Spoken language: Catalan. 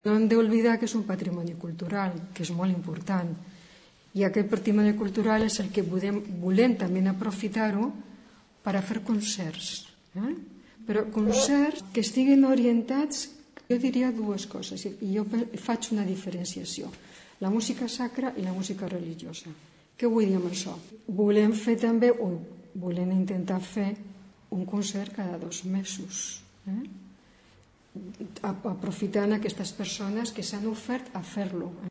No hem d'oblidar que és un patrimoni cultural, que és molt important. I aquest patrimoni cultural és el que volem també aprofitar-ho per a fer concerts. Però concerts que estiguin orientats, jo diria dues coses, i jo faig una diferenciació: la música sacra i la música religiosa. Què vull dir amb això? Volem fer també, o volem intentar fer, un concert cada 2 mesos, aprofitant aquestes persones que s'han ofert a fer-lo.